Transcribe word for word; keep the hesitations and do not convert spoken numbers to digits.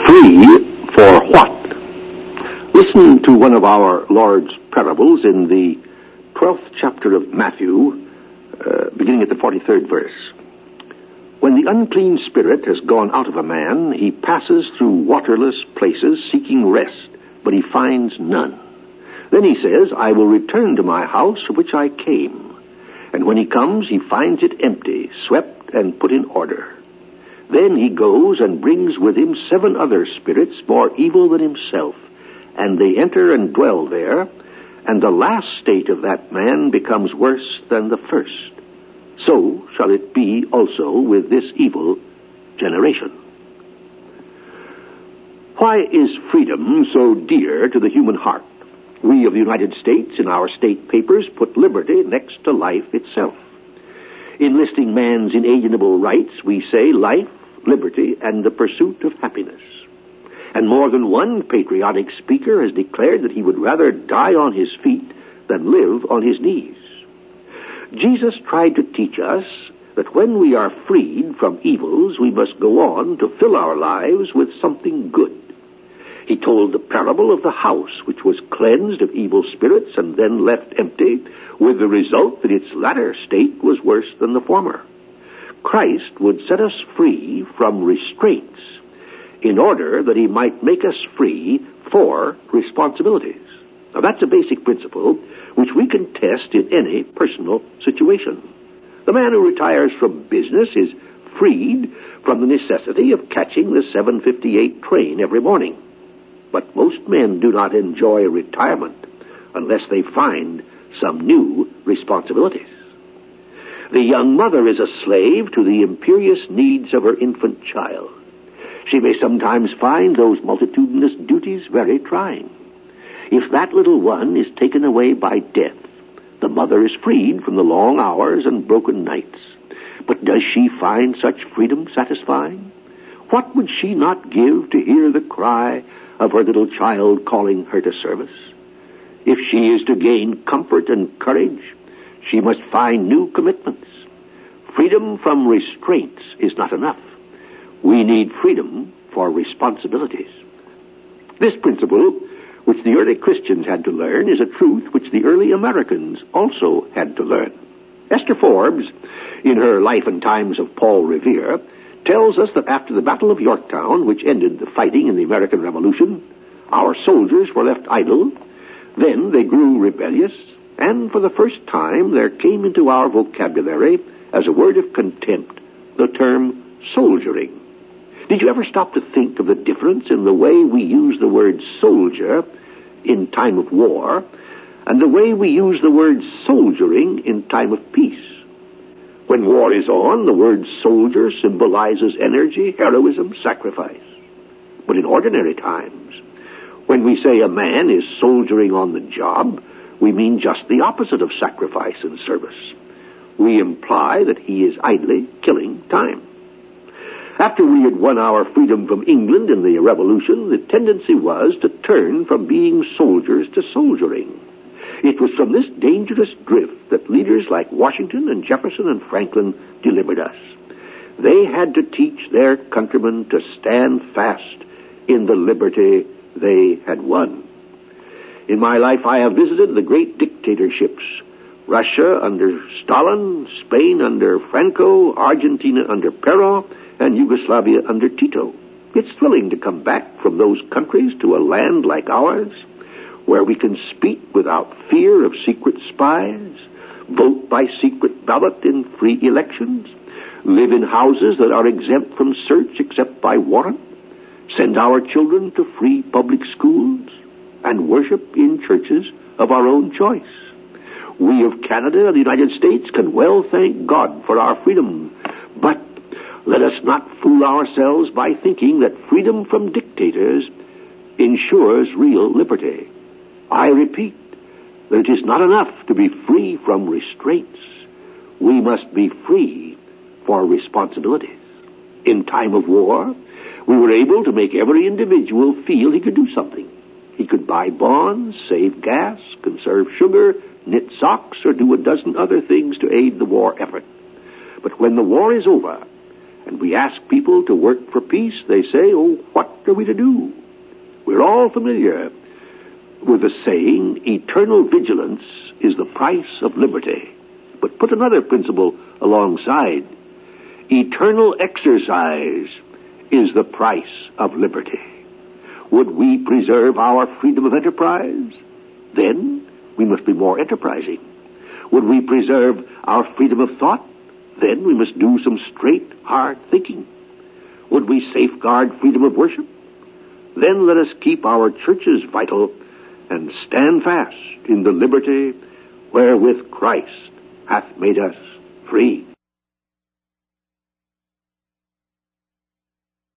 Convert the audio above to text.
Free for what? Listen to one of our Lord's parables in the twelfth chapter of Matthew, uh, beginning at the forty-third verse. When the unclean spirit has gone out of a man, he passes through waterless places seeking rest, but he finds none. Then he says, I will return to my house from which I came. And when he comes, he finds it empty, swept and put in order. Then he goes and brings with him seven other spirits more evil than himself, and they enter and dwell there, and the last state of that man becomes worse than the first. So shall it be also with this evil generation. Why is freedom so dear to the human heart? We of the United States in our state papers put liberty next to life itself. In listing man's inalienable rights, we say life, liberty, and the pursuit of happiness. And more than one patriotic speaker has declared that he would rather die on his feet than live on his knees. Jesus tried to teach us that when we are freed from evils, we must go on to fill our lives with something good. He told the parable of the house which was cleansed of evil spirits and then left empty, with the result that its latter state was worse than the former. Christ would set us free from restraints in order that he might make us free for responsibilities. Now that's a basic principle which we can test in any personal situation. The man who retires from business is freed from the necessity of catching the seven fifty-eight train every morning. But most men do not enjoy retirement unless they find some new responsibilities. The young mother is a slave to the imperious needs of her infant child. She may sometimes find those multitudinous duties very trying. If that little one is taken away by death, the mother is freed from the long hours and broken nights. But does she find such freedom satisfying? What would she not give to hear the cry of her little child calling her to service? If she is to gain comfort and courage, she must find new commitments. Freedom from restraints is not enough. We need freedom for responsibilities. This principle, which the early Christians had to learn, is a truth which the early Americans also had to learn. Esther Forbes, in her Life and Times of Paul Revere, tells us that after the Battle of Yorktown, which ended the fighting in the American Revolution, our soldiers were left idle. Then they grew rebellious, and for the first time there came into our vocabulary, as a word of contempt, the term soldiering. Did you ever stop to think of the difference in the way we use the word soldier in time of war and the way we use the word soldiering in time of peace? When war is on, the word soldier symbolizes energy, heroism, sacrifice. But in ordinary times, when we say a man is soldiering on the job, we mean just the opposite of sacrifice and service. We imply that he is idly killing time. After we had won our freedom from England in the Revolution, the tendency was to turn from being soldiers to soldiering. It was from this dangerous drift that leaders like Washington and Jefferson and Franklin delivered us. They had to teach their countrymen to stand fast in the liberty they had won. In my life, I have visited the great dictatorships: Russia under Stalin, Spain under Franco, Argentina under Perón, and Yugoslavia under Tito. It's thrilling to come back from those countries to a land like ours, where we can speak without fear of secret spies, vote by secret ballot in free elections, live in houses that are exempt from search except by warrant, send our children to free public schools, and worship in churches of our own choice. We of Canada and the United States can well thank God for our freedom, but let us not fool ourselves by thinking that freedom from dictators ensures real liberty. I repeat that it is not enough to be free from restraints. We must be free for responsibilities. In time of war, we were able to make every individual feel he could do something. He could buy bonds, save gas, conserve sugar, knit socks, or do a dozen other things to aid the war effort. But when the war is over, and we ask people to work for peace, they say, oh, what are we to do? We're all familiar with the saying, eternal vigilance is the price of liberty. But put another principle alongside. Eternal exercise is the price of liberty. Would we preserve our freedom of enterprise? Then we must be more enterprising. Would we preserve our freedom of thought? Then we must do some straight, hard thinking. Would we safeguard freedom of worship? Then let us keep our churches vital and stand fast in the liberty wherewith Christ hath made us free.